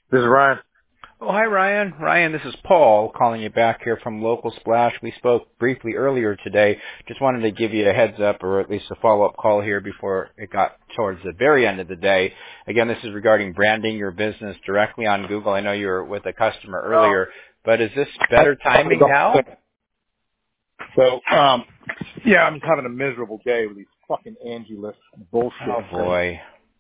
This is Ryan. Oh, hi, Ryan. Ryan, this is Paul calling you back here from Local Splash. We spoke briefly earlier today. Just wanted to give you a heads up or at least a follow-up call here before it got towards the very end of the day. Again, this is regarding branding your business directly on Google. I know you were with a customer earlier, but is this better timing now? So, yeah, I'm just having a miserable day with these fucking Angie List bullshit. Oh, boy.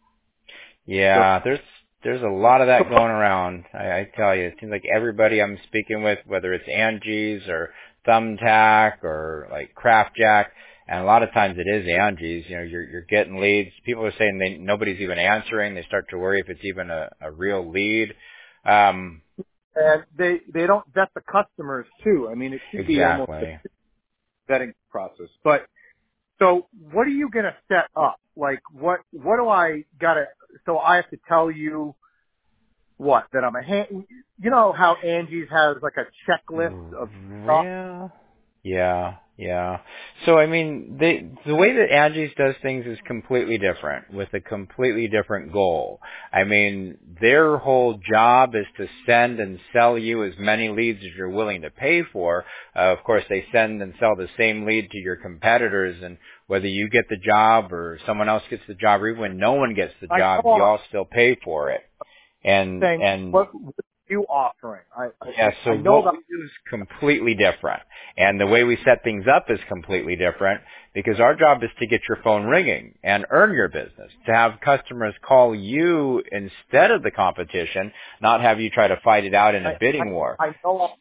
Yeah, there's a lot of that going around. I tell you, it seems like everybody I'm speaking with, whether it's Angie's or Thumbtack or like Craftjack, and a lot of times it is Angie's. You know, you're getting leads. People are saying nobody's even answering. They start to worry if it's even a real lead. And they don't vet the customers too. I mean, it should be almost a vetting process. But so, what are you gonna set up? Like, what do I gotta? So I have to tell you what that I'm a hand. You know how Angie's has like a checklist of stuff. Yeah. So I mean, the way that Angie's does things is completely different with a completely different goal. I mean, their whole job is to send and sell you as many leads as you're willing to pay for. Of course, they send and sell the same lead to your competitors, and whether you get the job or someone else gets the job, or even when no one gets the job, you all still pay for it. And what are you offering? So I know what we do is completely different. And the way we set things up is completely different because our job is to get your phone ringing and earn your business, to have customers call you instead of the competition, not have you try to fight it out in a bidding war. I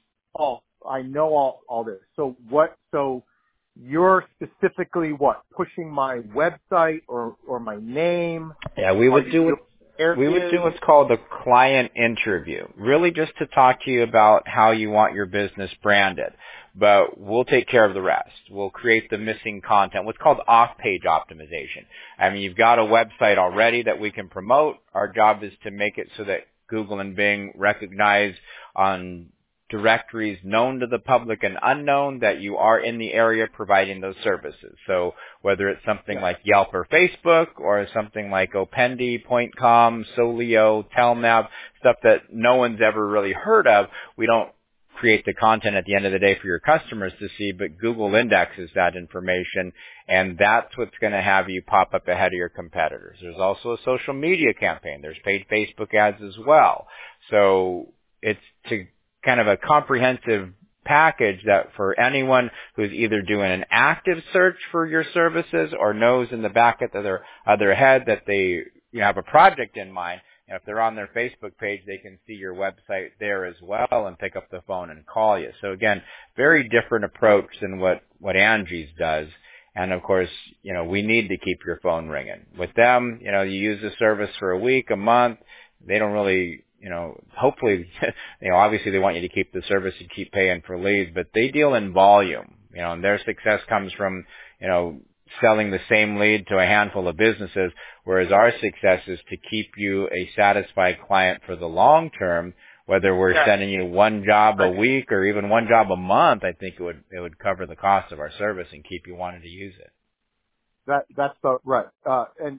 know all this. So you're specifically what? Pushing my website or my name? Yeah, we would do what's called a client interview, really just to talk to you about how you want your business branded. But we'll take care of the rest. We'll create the missing content, what's called off-page optimization. I mean, you've got a website already that we can promote. Our job is to make it so that Google and Bing recognize on directories known to the public and unknown that you are in the area providing those services. So whether it's something like Yelp or Facebook or something like Opendi, Point.com, Solio, Telnav, stuff that no one's ever really heard of, we don't create the content at the end of the day for your customers to see, but Google indexes that information, and that's what's going to have you pop up ahead of your competitors. There's also a social media campaign. There's paid Facebook ads as well. So it's to kind of a comprehensive package that for anyone who's either doing an active search for your services or knows in the back of their head that they have a project in mind, if they're on their Facebook page, they can see your website there as well and pick up the phone and call you. So again, very different approach than what Angie's does. And of course, we need to keep your phone ringing. With them, you use the service for a week, a month. They don't really, hopefully, obviously they want you to keep the service and keep paying for leads, but they deal in volume, and their success comes from, selling the same lead to a handful of businesses, whereas our success is to keep you a satisfied client for the long term. Whether we're sending you one job a week or even one job a month, I think it would cover the cost of our service and keep you wanting to use it. That's right. And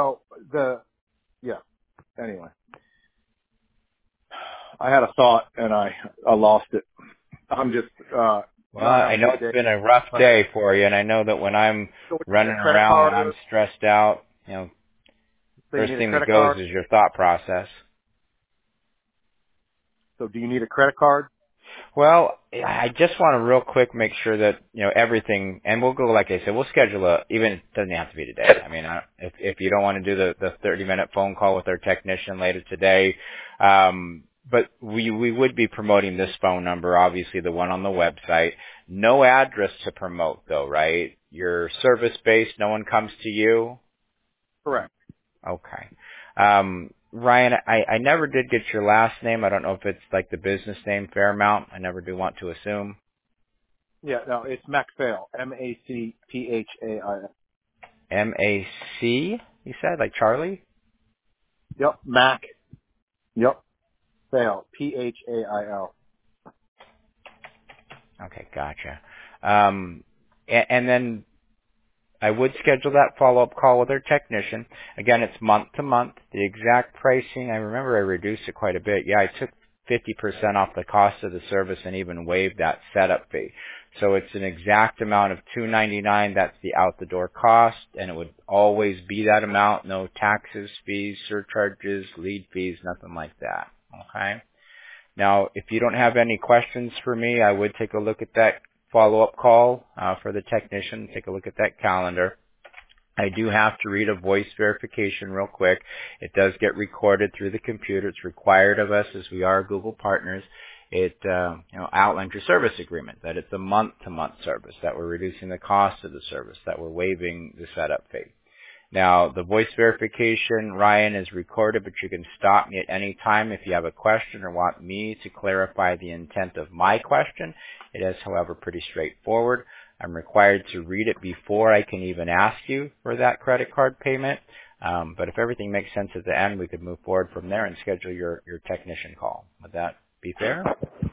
anyway, I had a thought and I lost it. I'm just, well, I know it's been a rough day for you, and I know that when I'm running around and I'm stressed out, first thing that goes is your thought process. So do you need a credit card? Well, I just want to real quick make sure that, everything, and we'll go, like I said, we'll schedule even it doesn't have to be today. I mean, if you don't want to do the 30-minute phone call with our technician later today, but we would be promoting this phone number, obviously the one on the website. No address to promote though, right? You're service-based, no one comes to you? Correct. Okay. Ryan, I never did get your last name. I don't know if it's like the business name, Fairmount. I never do want to assume. Yeah, no, it's MacPhail. MacPhail. M-A-C, you said? Like Charlie? Yep, Mac. Yep. Fail. P-H-A-I-L. Okay, gotcha. And then I would schedule that follow-up call with our technician. Again, it's month to month. The exact pricing, I remember I reduced it quite a bit. Yeah, I took 50% off the cost of the service and even waived that setup fee. So it's an exact amount of $299. That's the out-the-door cost, and it would always be that amount. No taxes, fees, surcharges, lead fees, nothing like that. Okay? Now, if you don't have any questions for me, I would take a look at that follow-up call for the technician. Take a look at that calendar. I do have to read a voice verification real quick. It does get recorded through the computer. It's required of us as we are Google partners. It outlines your service agreement, that it's a month-to-month service, that we're reducing the cost of the service, that we're waiving the setup fee. Now, the voice verification, Ryan, is recorded, but you can stop me at any time if you have a question or want me to clarify the intent of my question. It is, however, pretty straightforward. I'm required to read it before I can even ask you for that credit card payment. But if everything makes sense at the end, we could move forward from there and schedule your technician call. Would that be fair?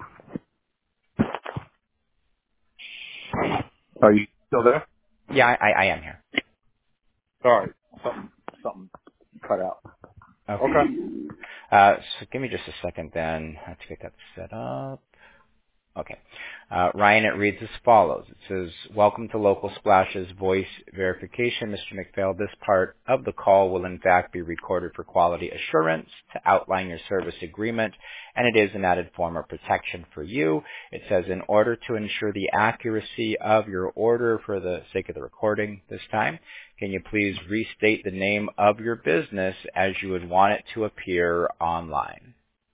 Are you still there? Yeah, I am here. Sorry, something cut out. Okay. So give me just a second then. Let's get that set up. Okay. Ryan, it reads as follows. It says, welcome to Local Splash's voice verification. Mr. McPhail, this part of the call will in fact be recorded for quality assurance to outline your service agreement, and it is an added form of protection for you. It says, in order to ensure the accuracy of your order for the sake of the recording this time, can you please restate the name of your business as you would want it to appear online?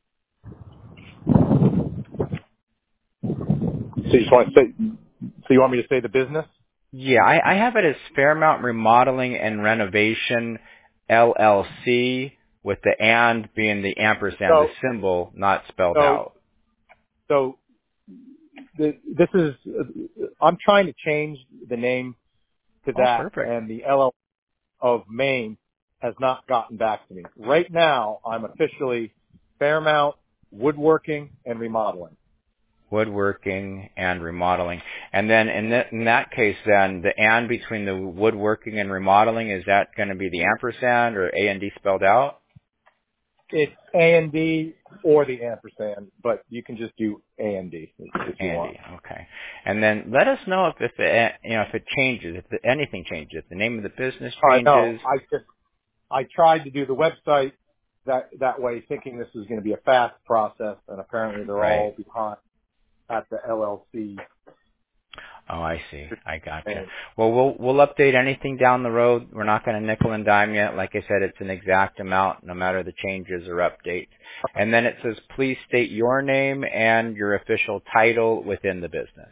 So you want to say? So you want me to say the business? Yeah, I have it as Fairmount Remodeling and Renovation LLC, with the and being the ampersand, the symbol not spelled out. So this is. I'm trying to change the name to that, perfect. And the LLC of Maine has not gotten back to me. Right now, I'm officially Fairmount Woodworking and Remodeling. Woodworking and remodeling. And then in that case, then the and between the woodworking and remodeling, is that going to be the ampersand or A and D spelled out? It's A and D or the ampersand, but you can just do A and D if you want. Okay. And then let us know if it changes, if anything changes, if the name of the business changes. No, I tried to do the website that way, thinking this was going to be a fast process, and apparently they're all behind at the LLC. Oh, I see. I gotcha. Well, we'll update anything down the road. We're not going to nickel and dime yet. Like I said, it's an exact amount, no matter the changes or updates. And then it says, please state your name and your official title within the business.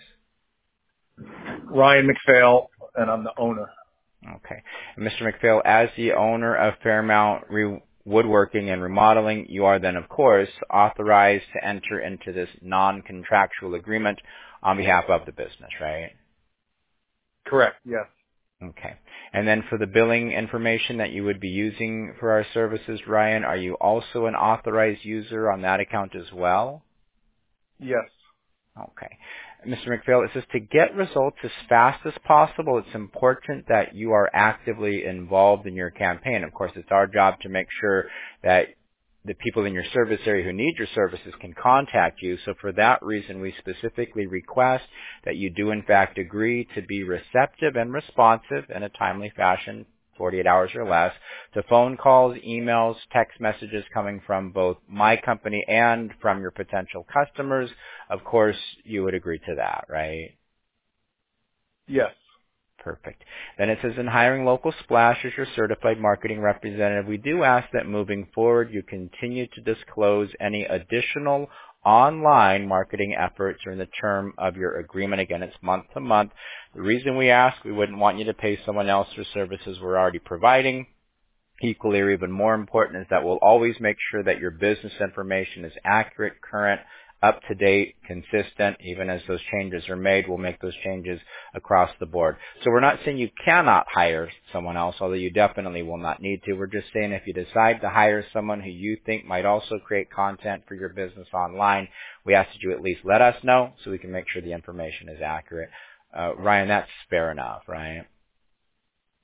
Ryan McPhail, and I'm the owner. Okay. And Mr. McPhail, as the owner of Fairmount Woodworking and Remodeling, you are then, of course, authorized to enter into this non-contractual agreement on behalf of the business, right? Correct, yes. Okay. And then for the billing information that you would be using for our services, Ryan, are you also an authorized user on that account as well? Yes. Okay. Mr. McPhail, it says to get results as fast as possible, it's important that you are actively involved in your campaign. Of course, it's our job to make sure that the people in your service area who need your services can contact you. So for that reason, we specifically request that you do in fact agree to be receptive and responsive in a timely fashion, 48 hours or less, to phone calls, emails, text messages coming from both my company and from your potential customers. Of course, you would agree to that, right? Yes. Perfect. Then it says, in hiring Local Splash as your certified marketing representative, we do ask that moving forward you continue to disclose any additional online marketing efforts during the term of your agreement. Again, it's month to month. The reason we ask, we wouldn't want you to pay someone else for services we're already providing. Equally or even more important is that we'll always make sure that your business information is accurate, current, up to date, consistent. Even as those changes are made, we'll make those changes across the board. So we're not saying you cannot hire someone else, although you definitely will not need to. We're just saying if you decide to hire someone who you think might also create content for your business online, we ask that you at least let us know so we can make sure the information is accurate. Ryan, that's fair enough, right?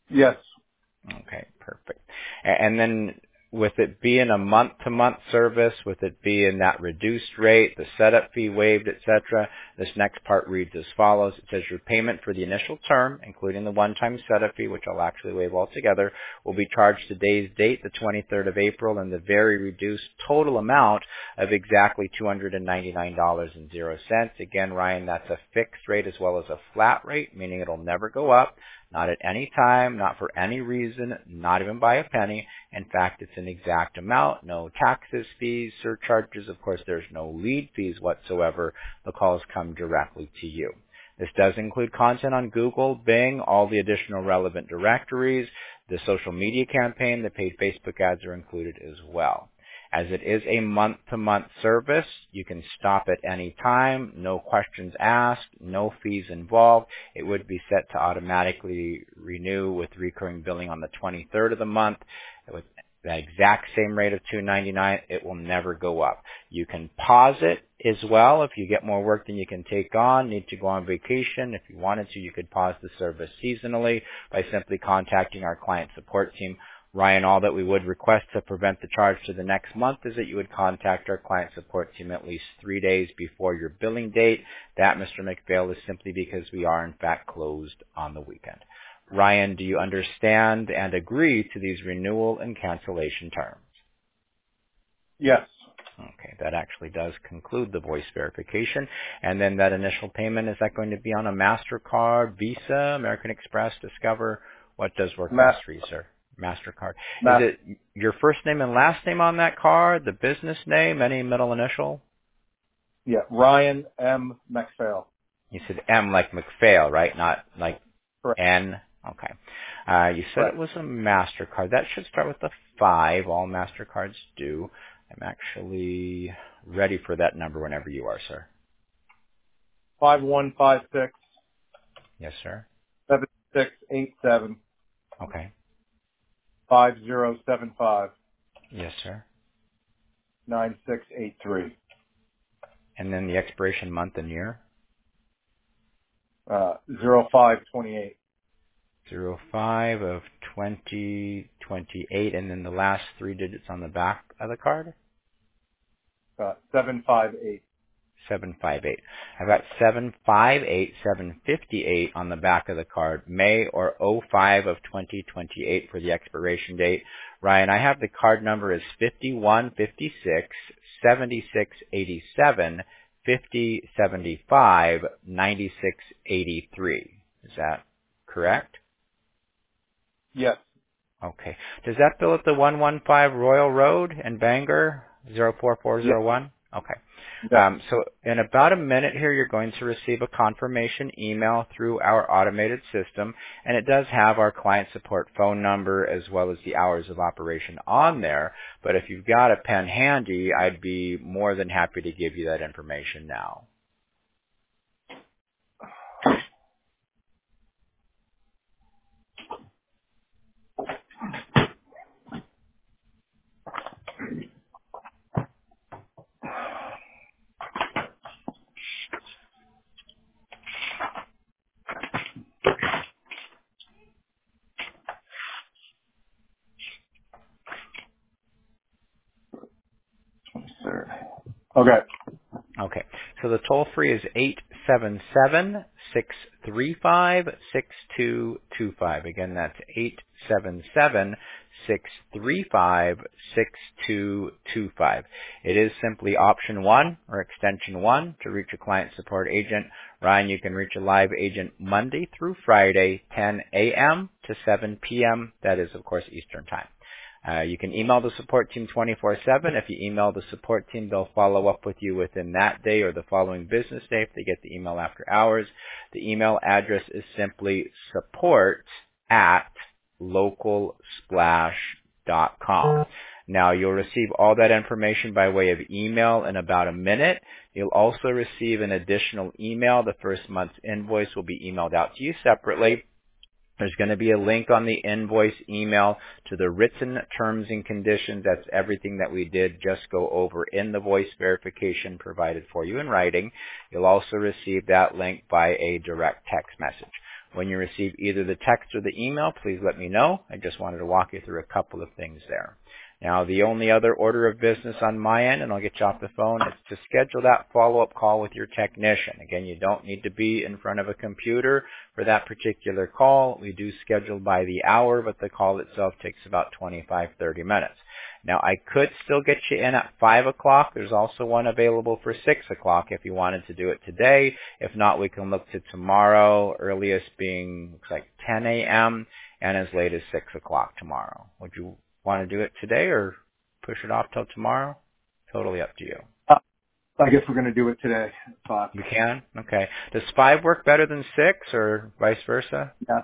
Yes. Okay, perfect. And then with it being a month-to-month service, with it being that reduced rate, the setup fee waived, etc., this next part reads as follows. It says your payment for the initial term, including the one-time setup fee, which I'll actually waive altogether, will be charged today's date, the 23rd of April, and the very reduced total amount of exactly $299.00. Again, Ryan, that's a fixed rate as well as a flat rate, meaning it'll never go up. Not at any time, not for any reason, not even by a penny. In fact, it's an exact amount, no taxes, fees, surcharges. Of course, there's no lead fees whatsoever. The calls come directly to you. This does include content on Google, Bing, all the additional relevant directories, the social media campaign, the paid Facebook ads are included as well. As it is a month-to-month service, you can stop at any time, no questions asked, no fees involved. It would be set to automatically renew with recurring billing on the 23rd of the month with that exact same rate of $299. It will never go up. You can pause it as well if you get more work than you can take on, need to go on vacation. If you wanted to, you could pause the service seasonally by simply contacting our client support team. Ryan, all that we would request to prevent the charge to the next month is that you would contact our client support team at least 3 days before your billing date. That, Mr. McPhail, is simply because we are in fact closed on the weekend. Ryan, do you understand and agree to these renewal and cancellation terms? Yes. Okay, that actually does conclude the voice verification. And then that initial payment, is that going to be on a MasterCard, Visa, American Express, Discover? What does work best for you, sir? MasterCard. Is it your first name and last name on that card, the business name, any middle initial? Yeah, Ryan M. McPhail. You said M like McPhail, right? Not like Correct. N? Okay. You said Correct. it was a MasterCard. That should start with a 5. All MasterCards do. I'm actually ready for that number whenever you are, sir. 5156. Yes, sir. 7687. Okay. 5075. Yes, sir. 9683. And then the expiration month and year? 0528. 05 of 2028, and then the last 3 digits on the back of the card? 758. 758. I've got 758, 758 on the back of the card, May or 05 of 2028 for the expiration date. Ryan, I have the card number as 5156 7687 5075 9683. Is that correct? Yes. Okay. Does that bill at the 115 Royal Road in Bangor, 04401? Yes. Okay. Yes. So in about a minute here, you're going to receive a confirmation email through our automated system, and it does have our client support phone number as well as the hours of operation on there. But if you've got a pen handy, I'd be more than happy to give you that information now. Sir. Okay. Okay. So the toll free is 877-635-6225. Again, that's 877-635-6225. It is simply option 1 or extension 1 to reach a client support agent. Ryan, you can reach a live agent Monday through Friday, 10 a.m. to 7 p.m. That is, of course, Eastern Time. You can email the support team 24/7. If you email the support team, they'll follow up with you within that day or the following business day if they get the email after hours. The email address is simply support@localsplash.com. Now, you'll receive all that information by way of email in about a minute. You'll also receive an additional email. The first month's invoice will be emailed out to you separately. There's going to be a link on the invoice email to the written terms and conditions. That's everything that we did just go over in the voice verification provided for you in writing. You'll also receive that link by a direct text message. When you receive either the text or the email, please let me know. I just wanted to walk you through a couple of things there. Now, the only other order of business on my end, and I'll get you off the phone, is to schedule that follow-up call with your technician. Again, you don't need to be in front of a computer for that particular call. We do schedule by the hour, but the call itself takes about 25-30 minutes. Now, I could still get you in at 5 o'clock. There's also one available for 6 o'clock if you wanted to do it today. If not, we can look to tomorrow, earliest being looks like 10 a.m. and as late as 6 o'clock tomorrow. Would you want to do it today or push it off till tomorrow? Totally up to you. I guess we're going to do it today. 5. You can? Okay. Does 5 work better than 6 or vice versa? Yeah.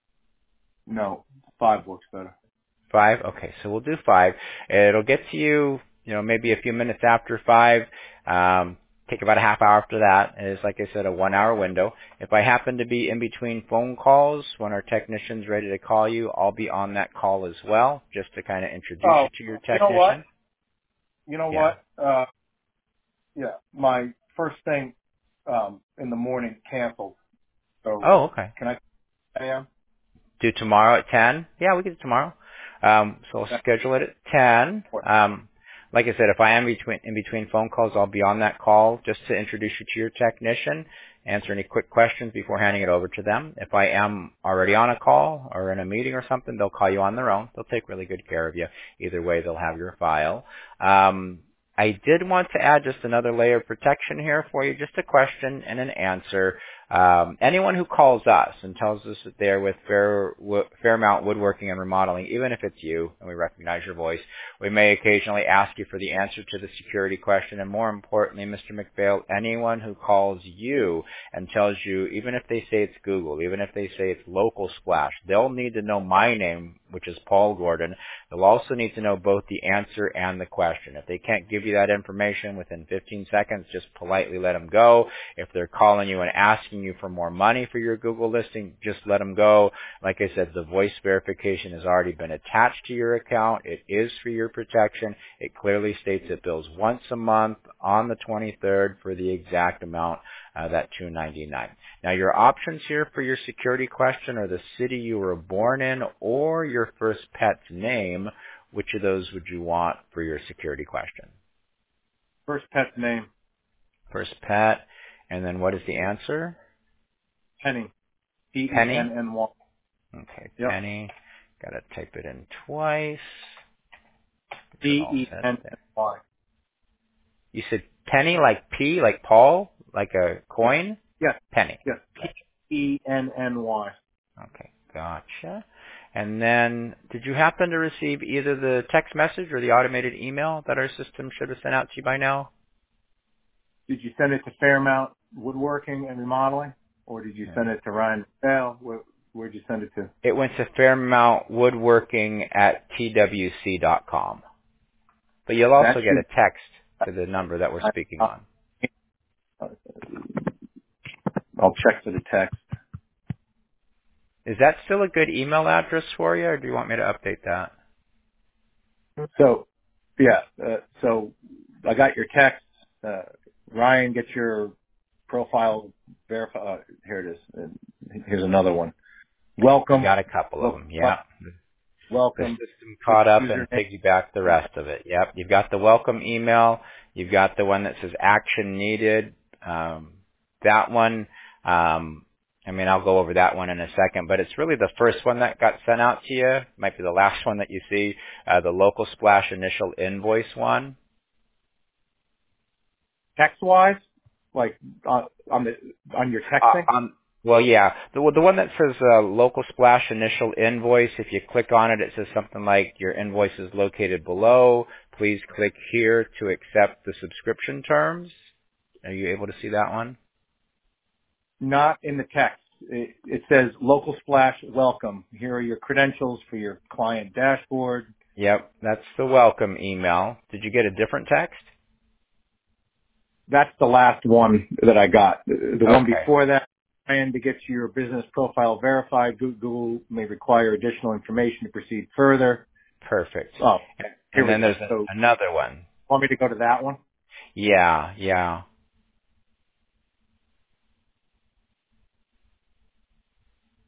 No, 5 works better. 5? Okay, so we'll do 5. It'll get to you, maybe a few minutes after 5. Take about a half hour after that. It's, like I said, a 1-hour window. If I happen to be in between phone calls when our technician's ready to call you, I'll be on that call as well, just to kind of introduce you to your technician. You know what? Yeah, my first thing in the morning canceled. So okay. Can I a.m.? Do tomorrow at 10? Yeah, we can do tomorrow. So I'll schedule it at 10. Like I said, if I am in between phone calls, I'll be on that call just to introduce you to your technician, answer any quick questions before handing it over to them. If I am already on a call or in a meeting or something, they'll call you on their own. They'll take really good care of you. Either way, they'll have your file. I did want to add just another layer of protection here for you, just a question and an answer. Anyone who calls us and tells us that they're with Fairmount Woodworking and Remodeling, even if it's you and we recognize your voice, we may occasionally ask you for the answer to the security question. And more importantly, Mr. McPhail, anyone who calls you and tells you, even if they say it's Google, even if they say it's Local Splash, they'll need to know my name, which is Paul Gordon. They'll also need to know both the answer and the question. If they can't give you that information within 15 seconds, just politely let them go. If they're calling you and asking you for more money for your Google listing, just let them go. Like I said, the voice verification has already been attached to your account. It is for your protection. It clearly states it bills once a month on the 23rd for the exact amount, that $299. Now, your options here for your security question are the city you were born in or your first pet's name. Which of those would you want for your security question? First pet's name. First pet. And then what is the answer? Penny. Penny? Penny. Okay, yep. Penny. Got to type it in twice. Penny. You said Penny like P, like Paul, like a coin? Yes. Penny. Yes. Penny. Okay, gotcha. And then, did you happen to receive either the text message or the automated email that our system should have sent out to you by now? Did you send it to Fairmount Woodworking and Remodeling, or did you send it to Ryan Bell? Where'd you send it to? It went to Fairmount Woodworking at twc.com. But you'll also get a text to the number that we're speaking on. I'll check for the text. Is that still a good email address for you, or do you want me to update that? So, yeah. So I got your text. Ryan, get your profile verified. Here it is. And here's another one. Welcome. You got a couple of them. Yeah. Welcome. The system caught up and piggybacked the rest of it. Yep. You've got the welcome email. You've got the one that says action needed. That one. I'll go over that one in a second, but it's really the first one that got sent out to you. Might be the last one that you see, the Local Splash initial invoice one. Text-wise? Like, on your texting? Well, yeah. The one that says Local Splash initial invoice, if you click on it, it says something like your invoice is located below. Please click here to accept the subscription terms. Are you able to see that one? Not in the text. It says Local Splash welcome. Here are your credentials for your client dashboard. Yep, that's the welcome email. Did you get a different text? That's the last one that I got. The one before that, and to get your business profile verified, Google may require additional information to proceed further. Perfect. Oh, and then there's another one. Want me to go to that one? Yeah.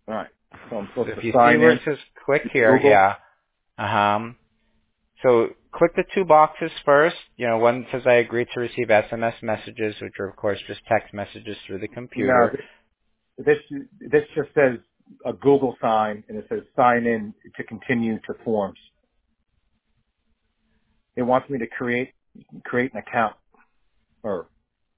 All right. So I'm supposed If to you see sign where in it says click here, Google. yeah. So click the two boxes first. One says I agree to receive SMS messages, which are of course just text messages through the No, computer. this just says a Google sign, and it says sign in to continue to forms. It wants me to create an account. Or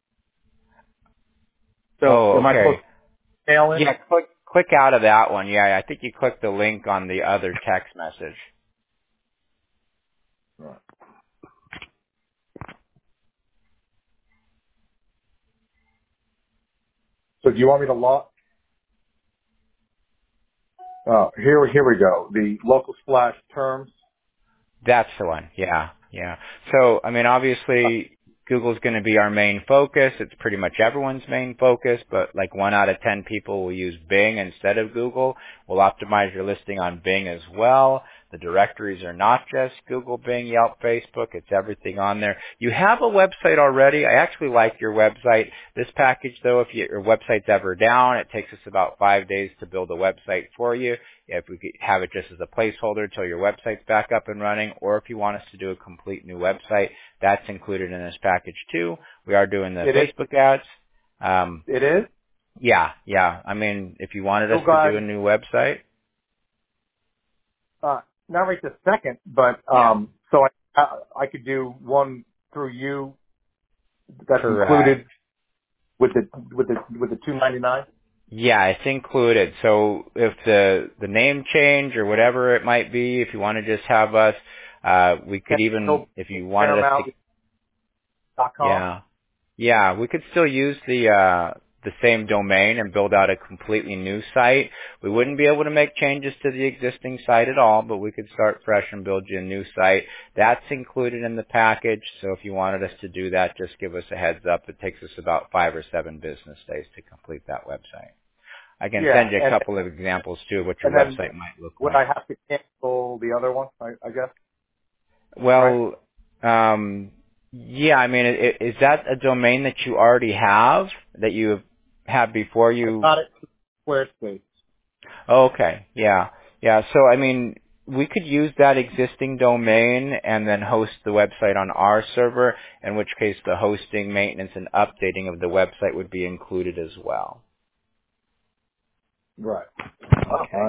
so Oh, am I supposed okay. to mail in? Yeah, click out of that one. Yeah, I think you clicked the link on the other text message. Right. So do you want me to log? Here we go. The local splash terms. That's the one. Yeah, yeah. So, I mean, obviously, Google's going to be our main focus. It's pretty much everyone's main focus, but like 1 out of 10 people will use Bing instead of Google. We'll optimize your listing on Bing as well. The directories are not just Google, Bing, Yelp, Facebook. It's everything on there. You have a website already. I actually like your website. This package, though, if your website's ever down, it takes us about 5 days to build a website for you. If we could have it just as a placeholder until your website's back up and running, or if you want us to do a complete new website, that's included in this package too. We are doing the Facebook ads. It is? Yeah. I mean, if you wanted us Oh, to do a God. new website. Not right this second, but Yeah. so I could do one through you that's Correct. included with the $2.99. Yeah, it's included. So if the name change or whatever it might be, if you want to just have us, we could even, if you wanted us to, Paramount.com. yeah. Yeah, we could still use the same domain and build out a completely new site. We wouldn't be able to make changes to the existing site at all, but we could start fresh and build you a new site. That's included in the package, so if you wanted us to do that, just give us a heads up. It takes us about 5 or 7 business days to complete that website. I can Yeah, send you a couple of examples too of what your and then website might look would like. I have to cancel the other one? I guess. Right. Well, yeah, I mean, is that a domain that you already have, that you have before I you? got it. Squarespace. Okay, yeah. So, I mean, we could use that existing domain and then host the website on our server, in which case the hosting, maintenance, and updating of the website would be included as well. Right. Okay.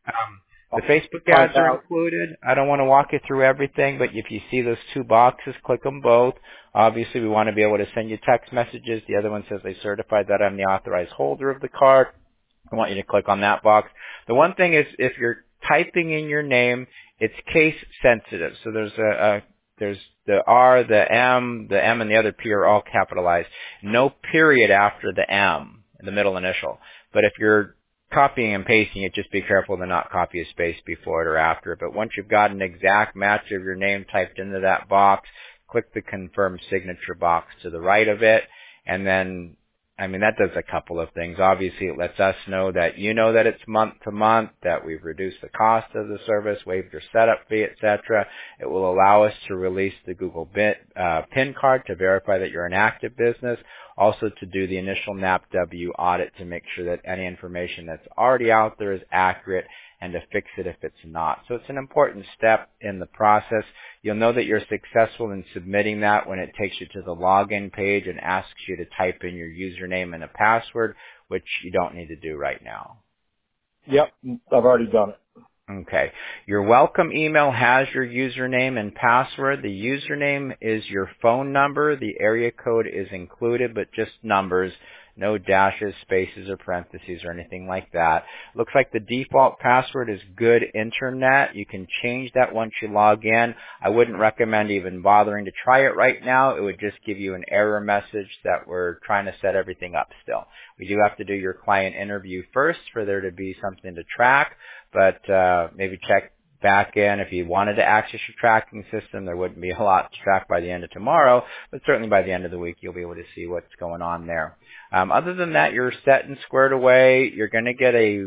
The I'll Facebook find ads are out. included. I don't want to walk you through everything, but if you see those two boxes, click them both. Obviously, we want to be able to send you text messages. The other one says I certify that I'm the authorized holder of the card. I want you to click on that box. The one thing is, if you're typing in your name, it's case sensitive. So there's the R, the M and the other P are all capitalized. No period after the M, the middle initial. But if you're copying and pasting it, just be careful to not copy a space before it or after it. But once you've got an exact match of your name typed into that box, click the confirm signature box to the right of it, and then, I mean, that does a couple of things. Obviously, it lets us know that you know that it's month to month, that we've reduced the cost of the service, waived your setup fee, etc. It will allow us to release the Google PIN card to verify that you're an active business. Also to do the initial NAPW audit to make sure that any information that's already out there is accurate, and to fix it if it's not. So it's an important step in the process. You'll know that you're successful in submitting that when it takes you to the login page and asks you to type in your username and a password, which you don't need to do right now. Yep, I've already done it. Okay. Your welcome email has your username and password. The username is your phone number. The area code is included, but just numbers. No dashes, spaces, or parentheses, or anything like that. Looks like the default password is good internet. You can change that once you log in. I wouldn't recommend even bothering to try it right now. It would just give you an error message that we're trying to set everything up still. We do have to do your client interview first for there to be something to track, but maybe check back in. If you wanted to access your tracking system, there wouldn't be a lot to track by the end of tomorrow, but certainly by the end of the week, you'll be able to see what's going on there. Other than that, you're set and squared away. You're going to get a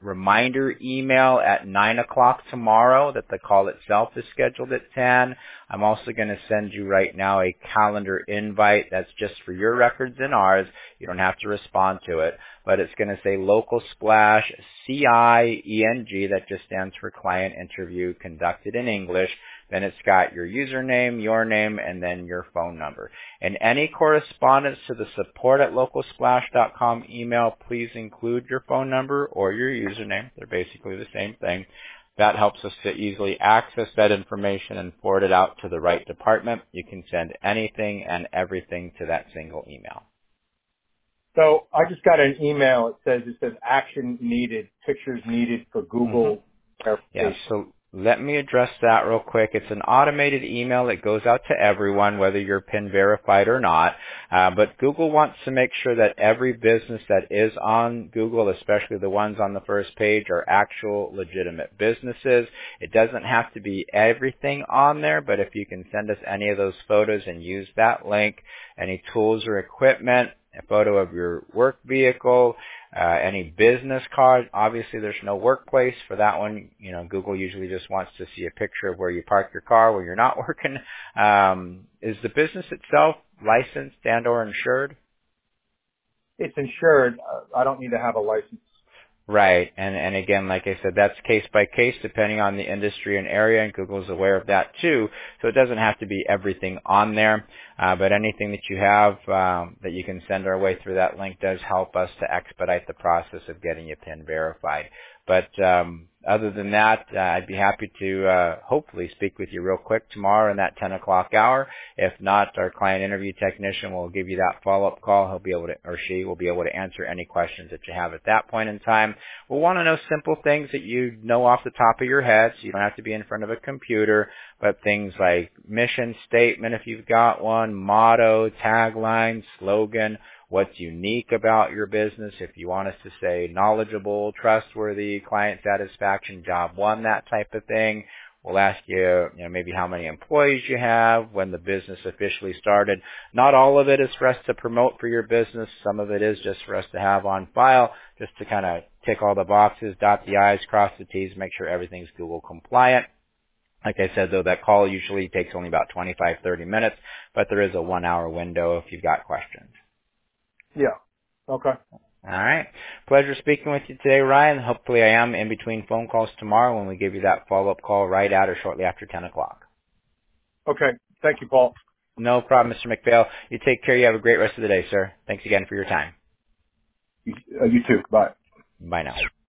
reminder email at 9 o'clock tomorrow that the call itself is scheduled at 10. I'm also going to send you right now a calendar invite that's just for your records and ours. You don't have to respond to it, but it's going to say Local Splash CIENG. That just stands for Client Interview Conducted in English. Then it's got your username, your name, and then your phone number. And any correspondence to the support@localsplash.com email, please include your phone number or your username. They're basically the same thing. That helps us to easily access that information and forward it out to the right department. You can send anything and everything to that single email. So I just got an email. It says action needed, pictures needed for Google verification. Yeah, so let me address that real quick. It's an automated email that goes out to everyone, whether you're PIN verified or not. But Google wants to make sure that every business that is on Google, especially the ones on the first page, are actual legitimate businesses. It doesn't have to be everything on there, but if you can send us any of those photos and use that link, any tools or equipment, a photo of your work vehicle, any business card. Obviously, there's no workplace for that one. You know, Google usually just wants to see a picture of where you park your car when you're not working. Is the business itself licensed and or insured? It's insured. I don't need to have a license. Right. And again, like I said, that's case by case depending on the industry and area, and Google's aware of that too. So it doesn't have to be everything on there, but anything that you have that you can send our way through that link does help us to expedite the process of getting you PIN verified. But other than that, I'd be happy to hopefully speak with you real quick tomorrow in that 10 o'clock hour. If not, our client interview technician will give you that follow-up call. He'll be able to, or she will be able to answer any questions that you have at that point in time. We'll want to know simple things that you know off the top of your head, so you don't have to be in front of a computer, but things like mission statement if you've got one, motto, tagline, slogan, what's unique about your business. If you want us to say knowledgeable, trustworthy, client satisfaction, job one, that type of thing. We'll ask you, maybe how many employees you have, when the business officially started. Not all of it is for us to promote for your business. Some of it is just for us to have on file, just to kind of tick all the boxes, dot the I's, cross the T's, make sure everything's Google compliant. Like I said, though, that call usually takes only about 25, 30 minutes, but there is a 1 hour window if you've got questions. Yeah. Okay. All right. Pleasure speaking with you today, Ryan. Hopefully I am in between phone calls tomorrow when we give you that follow-up call right at or shortly after 10 o'clock. Okay. Thank you, Paul. No problem, Mr. McPhail. You take care. You have a great rest of the day, sir. Thanks again for your time. You too. Bye. Bye now.